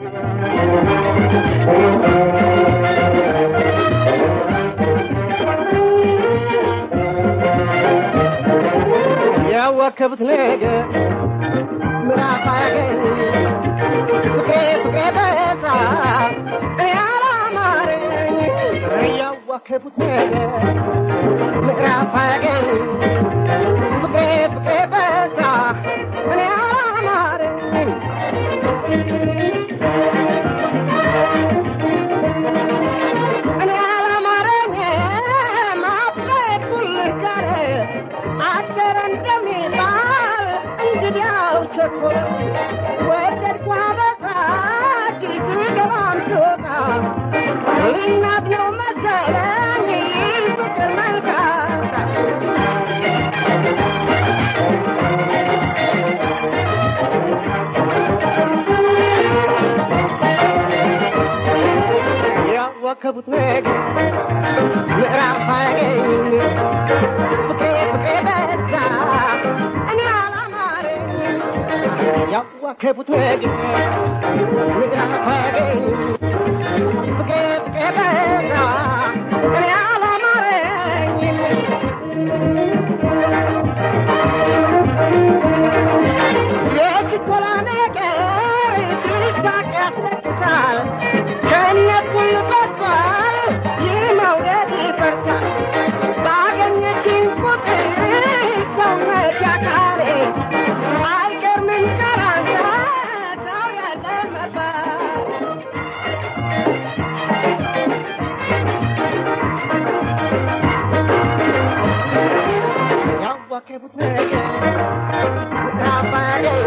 ያዋከቡት ነገር ምራፍ አያገኝ ፍቅሬ በዛ ያላማረኝ ያዋከቡት ነገር ምራፍ አያገኝ ፍቅሬ በዛ ያላማረኝ ያዋከቡት ነገር ምዕራፍ አያገኝ ፍቅሬ በዛ እኔ አላማረኝ ያዋከቡት ነገር ምዕራፍ አያገኝ ፍቅሬ በዛ እኔ አላማረኝ የችኮላ ነገር ትሳቅ ያስለቅሳል ከነኩል በቷል ይመውደድ ይፈርሳል ባገኘችኝ ቁጥር ሰውነት ያካሬ አይገርምም ቀራንታ ሰው ያለ መባል ያዋከቡት ነገር ምዕራፍ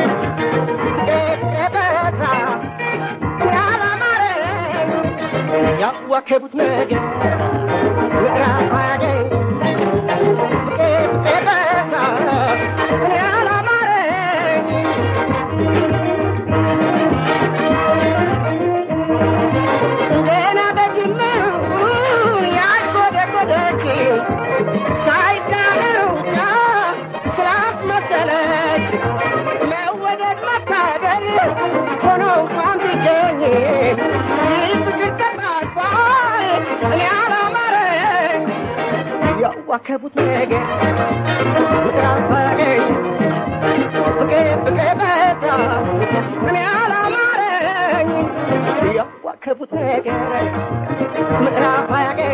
ያዋከቡት ነገር ምዕራፍ አያገኝ ፍቅሬ በዛ እኔ አላማረኝ ገና በጅምሩ ያጎደጎደች ሳይዳምሩ ስላት መሰለች መወደድ መታደል ሆኖ እንኳን ቢገኝ እኔ አላማረኝ ያዋከቡት ነገር ምዕራፍ አያገኝ ፍቅሬ በዛ እኔ አላማረኝ ያዋከቡት ነገር ምዕራፍ አያገኝ